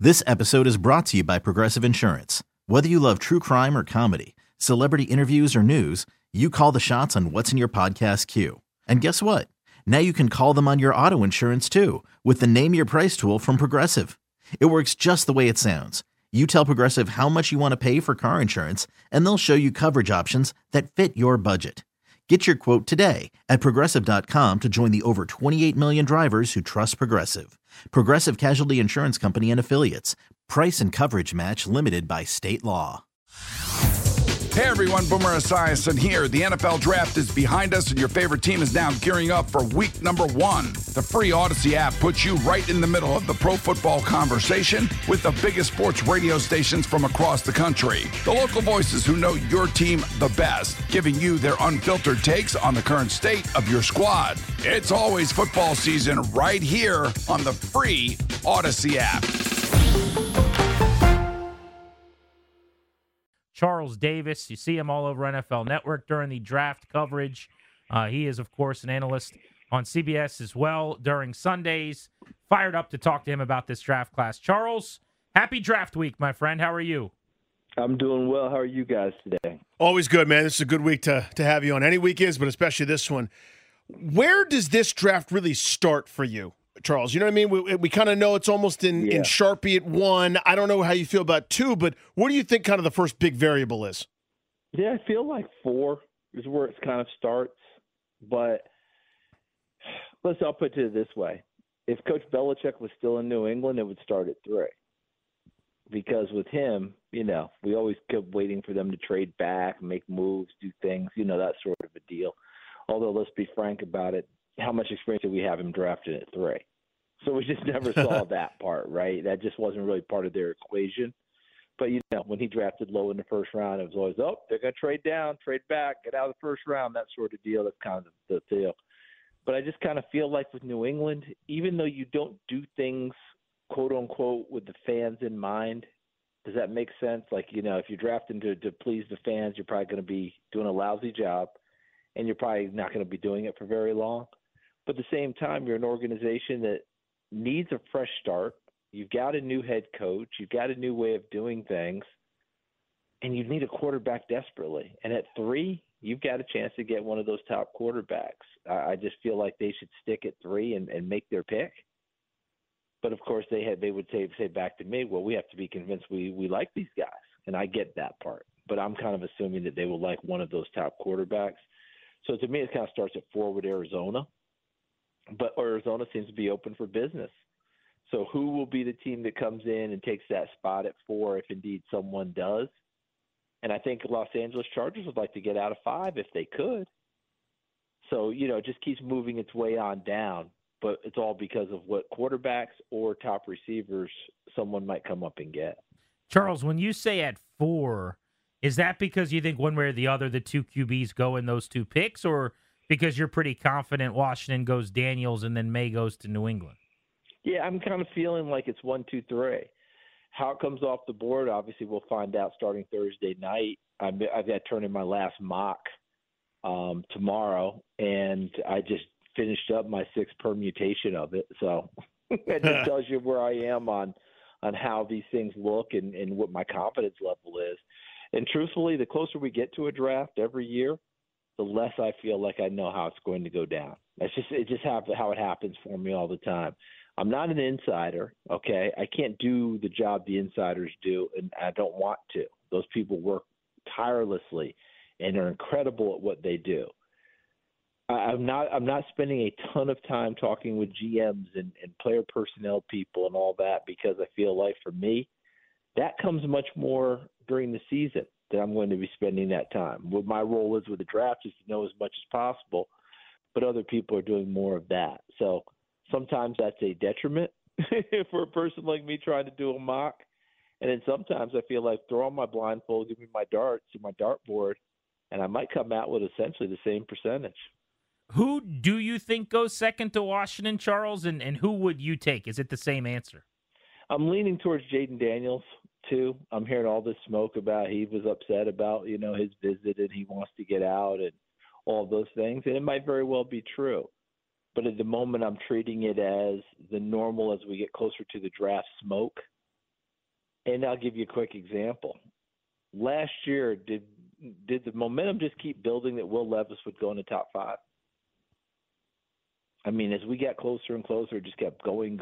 This episode is brought to you by Progressive Insurance. Whether you love true crime or comedy, celebrity interviews or news, you call the shots on what's in your podcast queue. And guess what? Now you can call them on your auto insurance too with the Name Your Price tool from Progressive. It works just the way it sounds. You tell Progressive how much you want to pay for car insurance, and they'll show you coverage options that fit your budget. Get your quote today at Progressive.com to join the over 28 million drivers who trust Progressive. Progressive Casualty Insurance Company and Affiliates. Price and coverage match limited by state law. Hey everyone, Boomer Esiason here. The NFL Draft is behind us and your favorite team is now gearing up for week number 1. The free Odyssey app puts you right in the middle of the pro football conversation with the biggest sports radio stations from across the country. The local voices who know your team the best, giving you their unfiltered takes on the current state of your squad. It's always football season right here on the free Odyssey app. Charles Davis, you see him all over NFL Network during the draft coverage. He is, of course, an analyst on CBS as well during Sundays. Fired up to talk to him about this draft class. Charles, happy draft week, my friend. How are you? I'm doing well. How are you guys today? Always good, man. This is a good week to have you on. Any week is, but especially this one. Where does this draft really start for you, Charles? You know what I mean? We kind of know it's almost in Sharpie at 1. I don't know how you feel about 2, but what do you think kind of the first big variable is? Yeah, I feel like 4 is where it kind of starts. But I'll put it this way. If Coach Belichick was still in New England, it would start at 3. Because with him, we always kept waiting for them to trade back, make moves, do things, that sort of a deal. Although, let's be frank about it, how much experience did we have him drafted at 3? So we just never saw that part, right? That just wasn't really part of their equation. But, when he drafted low in the first round, it was always, they're going to trade down, trade back, get out of the first round, that sort of deal. That's kind of the deal. But I just kind of feel like with New England, even though you don't do things, quote unquote, with the fans in mind, does that make sense? Like, if you're drafting to please the fans, you're probably going to be doing a lousy job, and you're probably not going to be doing it for very long. But at the same time, you're an organization that needs a fresh start. You've got a new head coach. You've got a new way of doing things. And you need a quarterback desperately. And at 3, you've got a chance to get one of those top quarterbacks. I just feel like they should stick at 3 and make their pick. But, of course, they would say back to me, well, we have to be convinced we like these guys. And I get that part. But I'm kind of assuming that they will like one of those top quarterbacks. So to me, it kind of starts at 4 with Arizona. But Arizona seems to be open for business. So who will be the team that comes in and takes that spot at 4 if indeed someone does? And I think Los Angeles Chargers would like to get out of 5 if they could. So, it just keeps moving its way on down. But it's all because of what quarterbacks or top receivers someone might come up and get. Charles, when you say at 4, is that because you think one way or the other the 2 QBs go in those 2 picks, or because you're pretty confident Washington goes Daniels and then May goes to New England? Yeah, I'm kind of feeling like it's 1, 2, 3. How it comes off the board, obviously, we'll find out starting Thursday night. I've got to turn in my last mock tomorrow, and I just finished up my 6th permutation of it. So it just tells you where I am on how these things look and what my confidence level is. And truthfully, the closer we get to a draft every year, the less I feel like I know how it's going to go down. It's just how it happens for me all the time. I'm not an insider, okay? I can't do the job the insiders do, and I don't want to. Those people work tirelessly and are incredible at what they do. I'm not spending a ton of time talking with GMs and player personnel people and all that, because I feel like for me, that comes much more during the season that I'm going to be spending that time. What my role is with the draft is to know as much as possible, but other people are doing more of that. So sometimes that's a detriment for a person like me trying to do a mock. And then sometimes I feel like throw on my blindfold, give me my darts, my dartboard, and I might come out with essentially the same percentage. Who do you think goes second to Washington, Charles, and who would you take? Is it the same answer? I'm leaning towards Jaden Daniels, too. I'm hearing all this smoke about he was upset about, his visit and he wants to get out and all those things. And it might very well be true. But at the moment, I'm treating it as the normal as we get closer to the draft smoke. And I'll give you a quick example. Last year, did the momentum just keep building that Will Levis would go in the top 5? I mean, as we got closer and closer, it just kept going.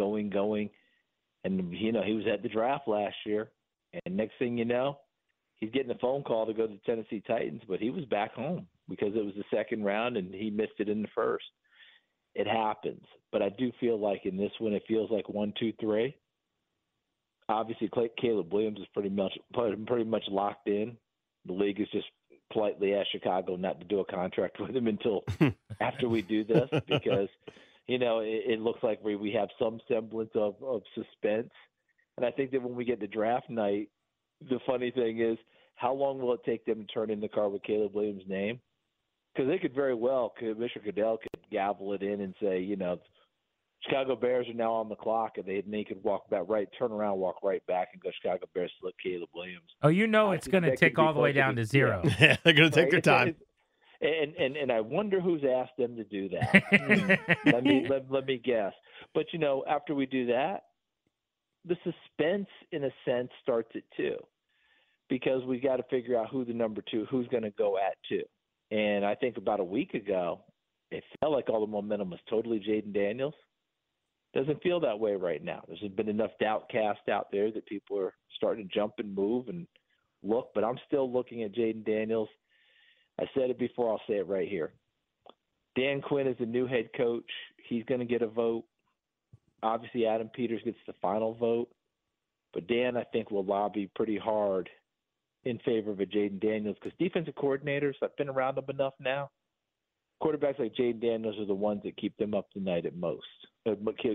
And, he was at the draft last year. And next thing you know, he's getting a phone call to go to the Tennessee Titans, but he was back home because it was the second round and he missed it in the first. It happens. But I do feel like in this one, it feels like 1, 2, 3. Obviously, Caleb Williams is pretty much locked in. The league has just politely asked Chicago not to do a contract with him until after we do this because, it looks like we have some semblance of suspense. And I think that when we get to draft night, the funny thing is, how long will it take them to turn in the car with Caleb Williams' name? Because they could very well, Commissioner Goodell could gavel it in and say, Chicago Bears are now on the clock, and they could turn around, walk right back, and go Chicago Bears select Caleb Williams. Oh, it's going to tick all the way down to 0. Yeah, they're going to take their time. And I wonder who's asked them to do that. let me guess. But after we do that, the suspense, in a sense, starts at 2, because we got to figure out who the number 2, who's going to go at 2. And I think about a week ago, it felt like all the momentum was totally Jaden Daniels. Doesn't feel that way right now. There's been enough doubt cast out there that people are starting to jump and move and look, but I'm still looking at Jaden Daniels. I said it before, I'll say it right here. Dan Quinn is the new head coach. He's going to get a vote. Obviously, Adam Peters gets the final vote. But Dan, I think, will lobby pretty hard in favor of a Jaden Daniels because defensive coordinators, I've been around them enough now. Quarterbacks like Jaden Daniels are the ones that keep them up at night most of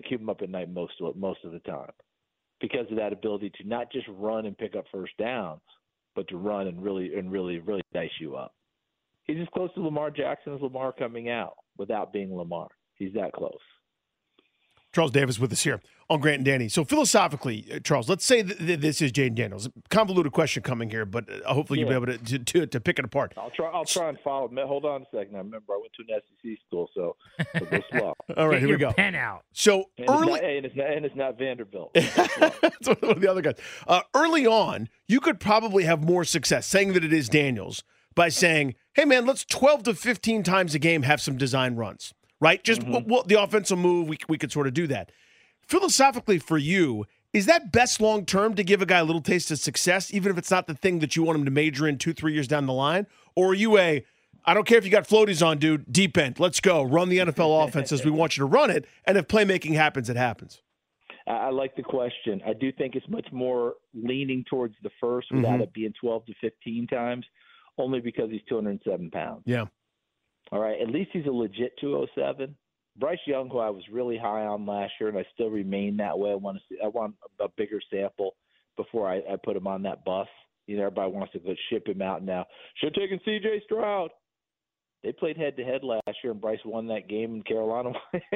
the time because of that ability to not just run and pick up first downs, but to run and really dice you up. He's as close to Lamar Jackson as Lamar coming out without being Lamar. He's that close. Charles Davis with us here on Grant and Danny. So philosophically, Charles, let's say that this is Jaden Daniels. Convoluted question coming here, but hopefully you'll be able to pick it apart. I'll try and follow. Hold on a second. I remember I went to an SEC school, so go slow. All right, here we go. Pen out. So it's not Vanderbilt. That's one of the other guys. Early on, you could probably have more success saying that it is Daniels by saying, "Hey man, let's 12 to 15 times a game have some design runs." Right? Just the offensive move, we could sort of do that. Philosophically for you, is that best long-term to give a guy a little taste of success, even if it's not the thing that you want him to major in 2-3 years down the line? Or are you I don't care if you got floaties on, dude, deep end, let's go, run the NFL offense as we want you to run it, and if playmaking happens, it happens? I like the question. I do think it's much more leaning towards the first without it being 12 to 15 times, only because he's 207 pounds. Yeah. All right, at least he's a legit 207. Bryce Young, who I was really high on last year, and I still remain that way. I want a bigger sample before I put him on that bus. Everybody wants to go ship him out now. Should have taken C.J. Stroud. They played head-to-head last year, and Bryce won that game in Carolina.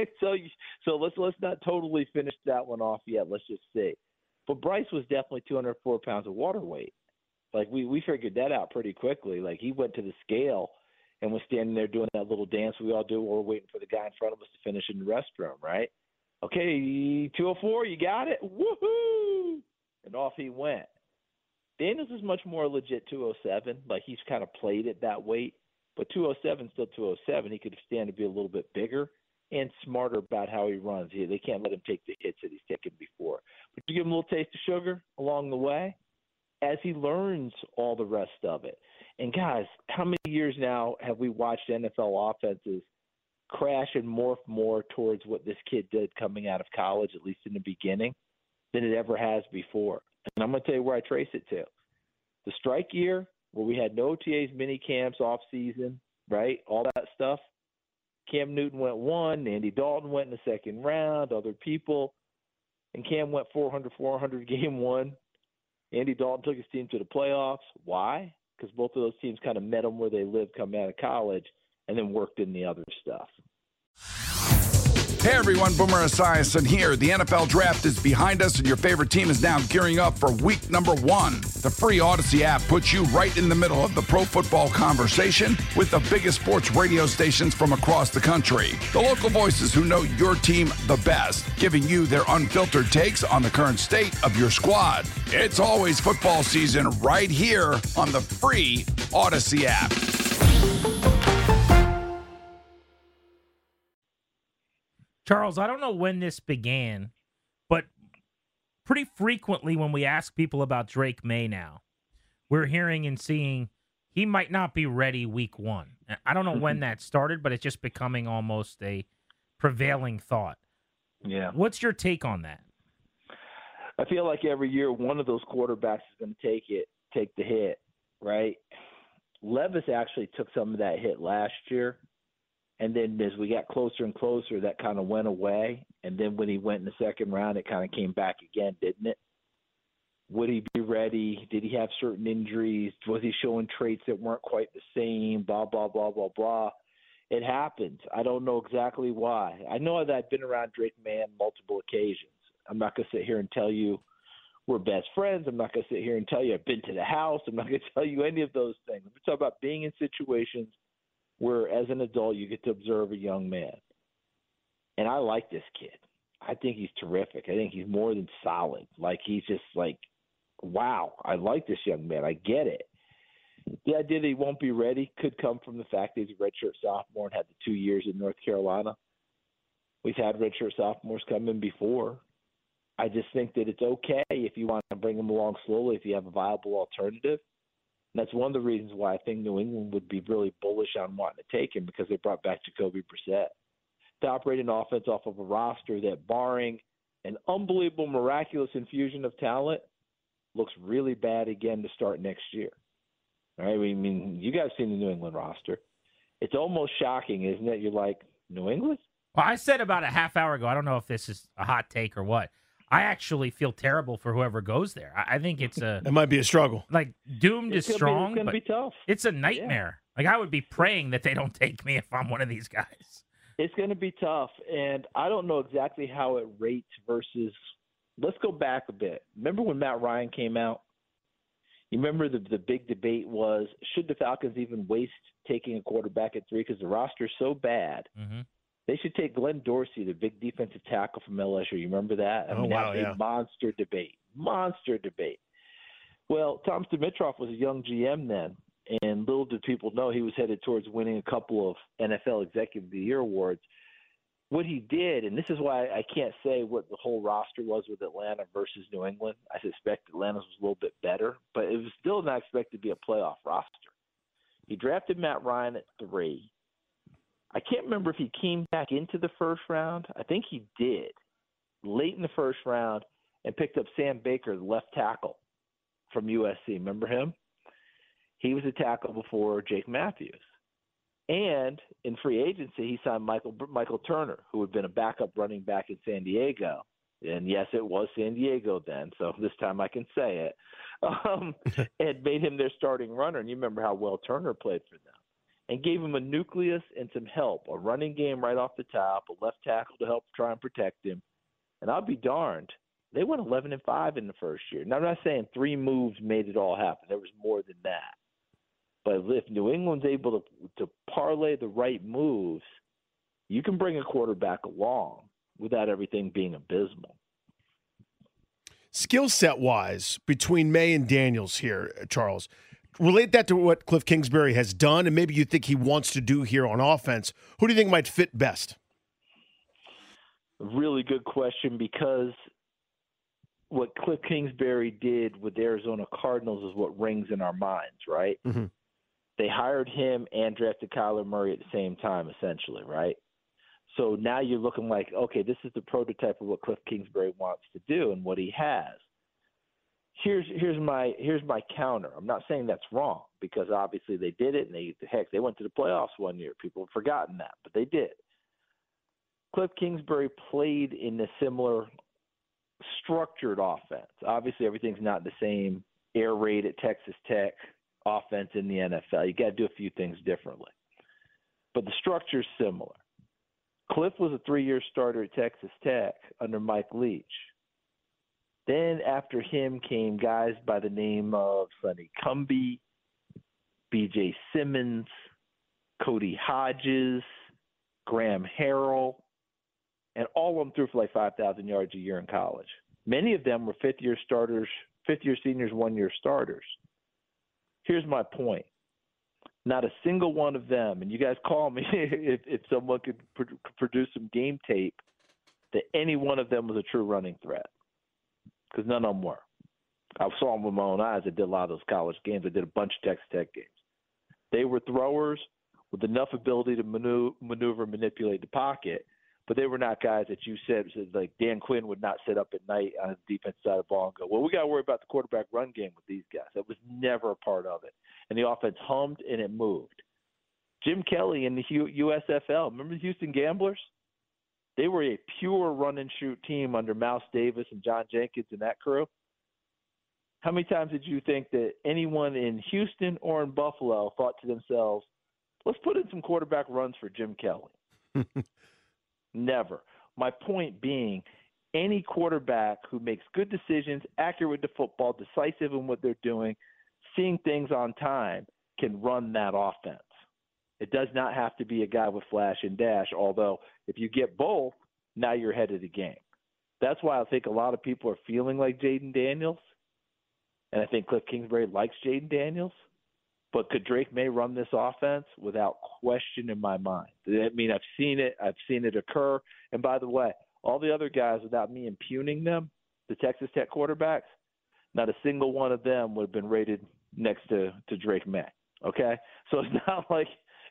so let's not totally finish that one off yet. Let's just see. But Bryce was definitely 204 pounds of water weight. Like, we figured that out pretty quickly. Like, he went to the scale and was standing there doing that little dance we all do while we're waiting for the guy in front of us to finish in the restroom, right? Okay, 204, you got it? Woohoo! And off he went. Daniels is much more legit 207. Like, he's kind of played at that weight. But 207 is still 207. He could stand to be a little bit bigger and smarter about how he runs. They can't let him take the hits that he's taken before. But you give him a little taste of sugar along the way as he learns all the rest of it. And, guys, how many years now have we watched NFL offenses crash and morph more towards what this kid did coming out of college, at least in the beginning, than it ever has before? And I'm going to tell you where I trace it to. The strike year, where we had no OTAs, mini camps, off season, right, all that stuff. Cam Newton went 1. Andy Dalton went in the second round, other people. And Cam went 400 game 1. Andy Dalton took his team to the playoffs. Why? Because both of those teams kind of met them where they lived coming out of college and then worked in the other stuff. Hey everyone, Boomer Esiason here. The NFL Draft is behind us and your favorite team is now gearing up for week number 1. The free Odyssey app puts you right in the middle of the pro football conversation with the biggest sports radio stations from across the country. The local voices who know your team the best, giving you their unfiltered takes on the current state of your squad. It's always football season right here on the free Odyssey app. Charles, I don't know when this began, but pretty frequently when we ask people about Drake May now, we're hearing and seeing he might not be ready week 1. I don't know when that started, but it's just becoming almost a prevailing thought. Yeah. What's your take on that? I feel like every year one of those quarterbacks is going to take the hit, right? Levis actually took some of that hit last year. And then as we got closer and closer, that kind of went away. And then when he went in the second round, it kind of came back again, didn't it? Would he be ready? Did he have certain injuries? Was he showing traits that weren't quite the same? Blah, blah, blah, blah, blah. It happens. I don't know exactly why. I know that I've been around Drake May on multiple occasions. I'm not going to sit here and tell you we're best friends. I'm not going to sit here and tell you I've been to the house. I'm not going to tell you any of those things. I'm talking about being in situations where as an adult you get to observe a young man. And I like this kid. I think he's terrific. I think he's more than solid. Like, he's just like, wow, I like this young man. I get it. The idea that he won't be ready could come from the fact that he's a redshirt sophomore and had the 2 years in North Carolina. We've had redshirt sophomores come in before. I just think that it's okay if you want to bring him along slowly, if you have a viable alternative. And that's one of the reasons why I think New England would be really bullish on wanting to take him, because they brought back Jacoby Brissett to operate an offense off of a roster that, barring an unbelievable, miraculous infusion of talent, looks really bad again to start next year. All right? I mean, you guys seen the New England roster. It's almost shocking, isn't it? You're like, New England? Well, I said about a half hour ago, I don't know if this is a hot take or what, I actually feel terrible for whoever goes there. I think it's a... It might be a struggle. Like, doomed is strong, it's gonna but be tough. It's a nightmare. Yeah. Like, I would be praying that they don't take me if I'm one of these guys. It's going to be tough, and I don't know exactly how it rates versus... Let's go back a bit. Remember when Matt Ryan came out? You remember the big debate was, should the Falcons even waste taking a quarterback at 3 because the roster is so bad? Mm-hmm. They should take Glenn Dorsey, the big defensive tackle from LSU. You remember that? I mean, wow, that was a monster debate. Monster debate. Well, Tom Dimitroff was a young GM then, and little did people know he was headed towards winning a couple of NFL Executive of the Year awards. What he did, and this is why I can't say what the whole roster was with Atlanta versus New England. I suspect Atlanta's was a little bit better, but it was still not expected to be a playoff roster. He drafted Matt Ryan at 3. I can't remember if he came back into the first round. I think he did, late in the first round, and picked up Sam Baker, the left tackle from USC. Remember him? He was a tackle before Jake Matthews. And in free agency, he signed Michael Turner, who had been a backup running back in San Diego. And yes, it was San Diego then, so this time I can say it. And made him their starting runner. And you remember how well Turner played for them. And gave him a nucleus and some help, a running game right off the top, a left tackle to help try and protect him. And I'll be darned, they went 11-5 in the first year. Now, I'm not saying 3 moves made it all happen. There was more than that. But if New England's able to parlay the right moves, you can bring a quarterback along without everything being abysmal. Skill set wise, between May and Daniels here, Charles, relate that to what Cliff Kingsbury has done, and maybe you think he wants to do here on offense. Who do you think might fit best? Really good question, because what Cliff Kingsbury did with the Arizona Cardinals is what rings in our minds, right? Mm-hmm. They hired him and drafted Kyler Murray at the same time, essentially, right? So now you're looking like, okay, this is the prototype of what Cliff Kingsbury wants to do and what he has. Here's my counter. I'm not saying that's wrong, because obviously they did it, and they went to the playoffs one year. People have forgotten that, but they did. Cliff Kingsbury played in a similar structured offense. Obviously, everything's not the same air raid at Texas Tech offense in the NFL. You got to do a few things differently, but the structure is similar. Cliff was a 3-year starter at Texas Tech under Mike Leach. Then after him came guys by the name of Sonny Cumbie, B.J. Simmons, Cody Hodges, Graham Harrell, and all of them threw for like 5,000 yards a year in college. Many of them were fifth-year starters, fifth-year seniors, one-year starters. Here's my point. Not a single one of them, and you guys call me if someone could produce some game tape, that any one of them was a true running threat, because none of them were. I saw them with my own eyes. I did a lot of those college games. I did a bunch of Texas Tech games. They were throwers with enough ability to maneuver, manipulate the pocket, but they were not guys that you said like Dan Quinn would not sit up at night on the defense side of the ball and go, well, we got to worry about the quarterback run game with these guys. That was never a part of it. And the offense hummed and it moved. Jim Kelly in the USFL, remember the Houston Gamblers? They were a pure run-and-shoot team under Mouse Davis and John Jenkins and that crew. How many times did you think that anyone in Houston or in Buffalo thought to themselves, let's put in some quarterback runs for Jim Kelly? Never. My point being, any quarterback who makes good decisions, accurate with the football, decisive in what they're doing, seeing things on time, can run that offense. It does not have to be a guy with flash and dash, although if you get both, now you're ahead of the game. That's why I think a lot of people are feeling like Jayden Daniels, and I think Cliff Kingsbury likes Jayden Daniels. But could Drake May run this offense? Without question in my mind. I mean, I've seen it occur. And by the way, all the other guys, without me impugning them, the Texas Tech quarterbacks, not a single one of them would have been rated next to Drake May. Okay? So it's not like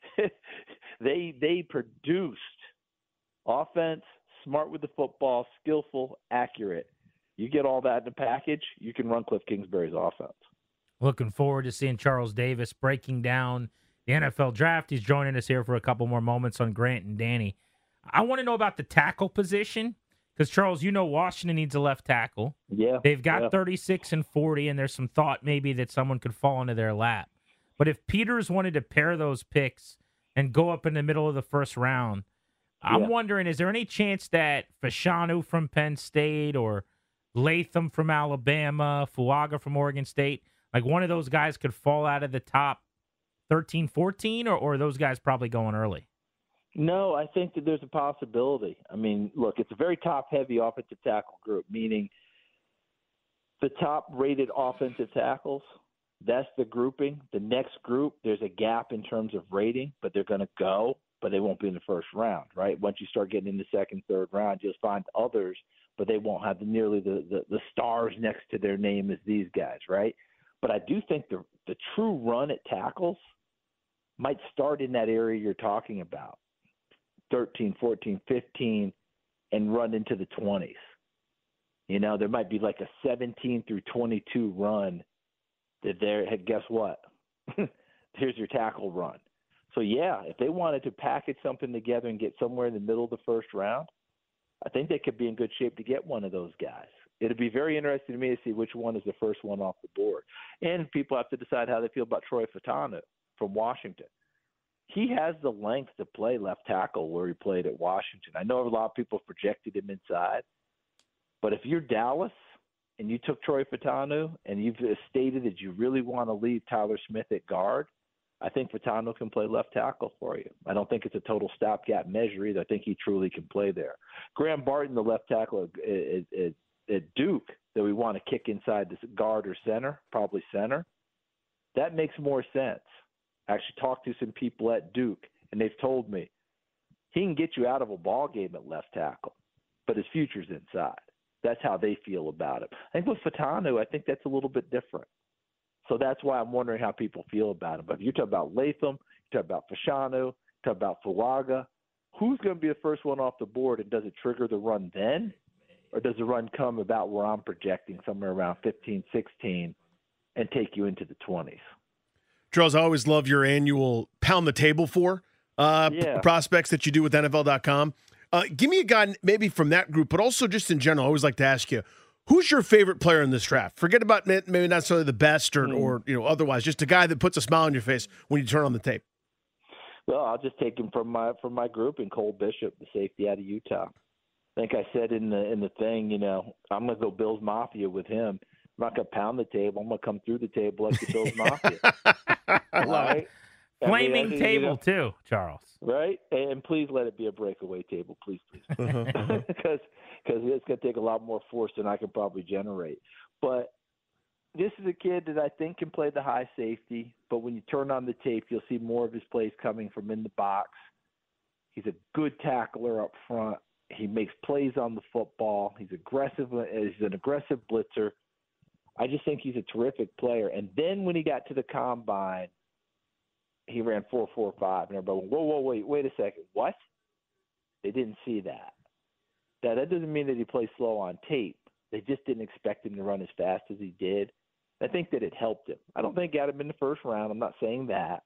they produced offense, smart with the football, skillful, accurate. You get all that in a package, you can run Cliff Kingsbury's offense. Looking forward to seeing Charles Davis breaking down the NFL draft. He's joining us here for a couple more moments on Grant and Danny. I want to know about the tackle position because, Charles, you know Washington needs a left tackle. Yeah. They've got 36 and 40, and there's some thought maybe that someone could fall into their lap. But if Peters wanted to pair those picks and go up in the middle of the first round, I'm wondering, is there any chance that Fashanu from Penn State or Latham from Alabama, Fuaga from Oregon State, like one of those guys could fall out of the top 13, 14, or are those guys probably going early? No, I think that there's a possibility. I mean, look, it's a very top-heavy offensive tackle group, meaning the top-rated offensive tackles, that's the grouping. The next group, there's a gap in terms of rating, but they're going to go, but they won't be in the first round, right? Once you start getting in the second, third round, you'll find others, but they won't have nearly the stars next to their name as these guys, right? But I do think the true run at tackles might start in that area you're talking about, 13, 14, 15, and run into the 20s. You know, there might be like a 17 through 22 run that there, guess what? Here's your tackle run. So, yeah, if they wanted to package something together and get somewhere in the middle of the first round, I think they could be in good shape to get one of those guys. It'd be very interesting to me to see which one is the first one off the board. And people have to decide how they feel about Troy Fautanu from Washington. He has the length to play left tackle where he played at Washington. I know a lot of people projected him inside. But if you're Dallas and you took Troy Fautanu and you've stated that you really want to leave Tyler Smith at guard, I think Fautanu can play left tackle for you. I don't think it's a total stopgap measure either. I think he truly can play there. Graham Barton, the left tackle at Duke, that we want to kick inside this guard or center, probably center, that makes more sense. I actually talked to some people at Duke, and they've told me he can get you out of a ball game at left tackle, but his future's inside. That's how they feel about it. I think with Fautanu, I think that's a little bit different. So that's why I'm wondering how people feel about him. But if you talk about Latham, you talk about Fashanu, talk about Fuaga, who's going to be the first one off the board, and does it trigger the run then? Or does the run come about where I'm projecting somewhere around 15, 16 and take you into the 20s? Charles, I always love your annual pound the table for prospects that you do with NFL.com. Give me a guy maybe from that group, but also just in general, I always like to ask you, who's your favorite player in this draft? Forget about maybe not necessarily the best or otherwise, just a guy that puts a smile on your face when you turn on the tape. Well, I'll just take him from my group, and Cole Bishop, the safety out of Utah. I think I said in the thing, I'm going to go Bills Mafia with him. I'm not going to pound the table. I'm going to come through the table like the Bills Mafia. I love it. Flaming table, too, Charles. Right? And please let it be a breakaway table, please. Because it's going to take a lot more force than I can probably generate. But this is a kid that I think can play the high safety, but when you turn on the tape, you'll see more of his plays coming from in the box. He's a good tackler up front. He makes plays on the football. He's aggressive. He's an aggressive blitzer. I just think he's a terrific player. And then when he got to the combine, he ran 4.45, and everybody went, whoa, wait a second. What? They didn't see that. Now, that doesn't mean that he plays slow on tape. They just didn't expect him to run as fast as he did. I think that it helped him. I don't think he got him in the first round. I'm not saying that.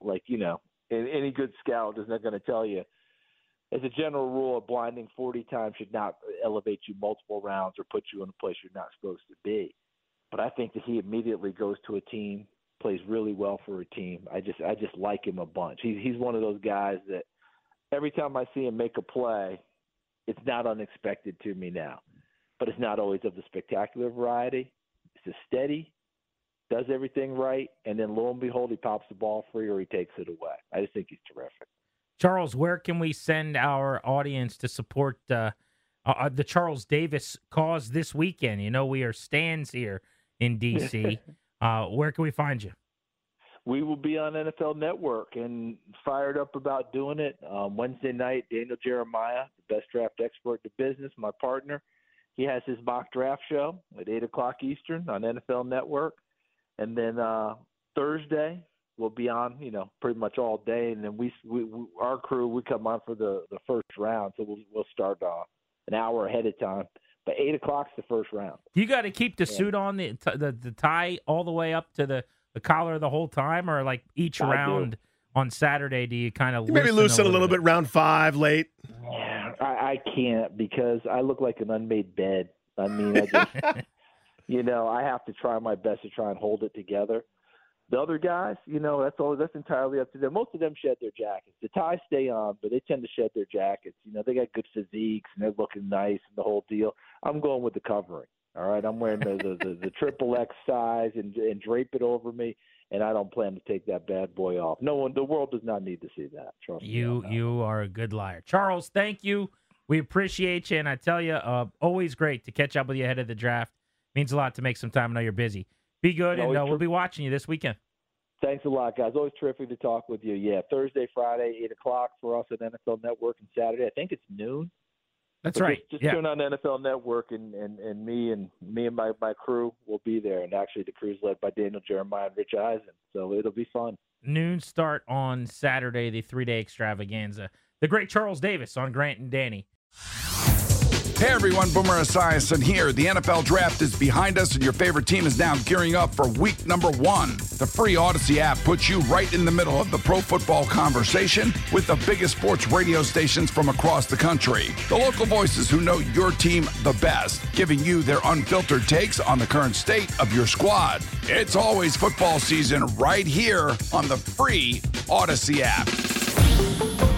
Any good scout is not going to tell you. As a general rule, a blinding 40 times should not elevate you multiple rounds or put you in a place you're not supposed to be. But I think that he immediately goes to a team, plays really well for a team. I just like him a bunch. He's one of those guys that every time I see him make a play, it's not unexpected to me now. But it's not always of the spectacular variety. It's just steady, does everything right, and then lo and behold, he pops the ball free or he takes it away. I just think he's terrific. Charles, where can we send our audience to support the Charles Davis cause this weekend? We are stands here in D.C. Where can we find you? We will be on NFL Network and fired up about doing it. Wednesday night, Daniel Jeremiah, the best draft expert in the business, my partner, he has his mock draft show at 8 o'clock Eastern on NFL Network. And then Thursday, we'll be on, pretty much all day. And then our crew, we come on for the first round. So we'll start an hour ahead of time. But 8 o'clock's the first round. You got to keep the suit on, the tie all the way up to the collar the whole time? Or like each round on Saturday, do you kind of maybe loosen a little bit round 5 late? I can't because I look like an unmade bed. I mean, I just, I have to try my best to try and hold it together. The other guys, that's entirely up to them. Most of them shed their jackets. The ties stay on, but they tend to shed their jackets. They got good physiques and they're looking nice and the whole deal. I'm going with the covering. All right, I'm wearing the triple X size and drape it over me, and I don't plan to take that bad boy off. No one, the world does not need to see that. Trust me. You are a good liar, Charles. Thank you. We appreciate you, and I tell you, always great to catch up with you ahead of the draft. Means a lot to make some time. I know you're busy. Be good, and we'll be watching you this weekend. Thanks a lot, guys. Always terrific to talk with you. Yeah, Thursday, Friday, 8 o'clock for us at NFL Network, and Saturday, I think it's noon. That's right. Just turn on NFL Network, and me and my crew will be there. And actually, the crew's led by Daniel Jeremiah and Rich Eisen, so it'll be fun. Noon start on Saturday, the 3-day extravaganza. The great Charles Davis on Grant and Danny. Hey everyone, Boomer Esiason here. The NFL Draft is behind us and your favorite team is now gearing up for week number 1. The free Odyssey app puts you right in the middle of the pro football conversation with the biggest sports radio stations from across the country. The local voices who know your team the best, giving you their unfiltered takes on the current state of your squad. It's always football season right here on the free Odyssey app.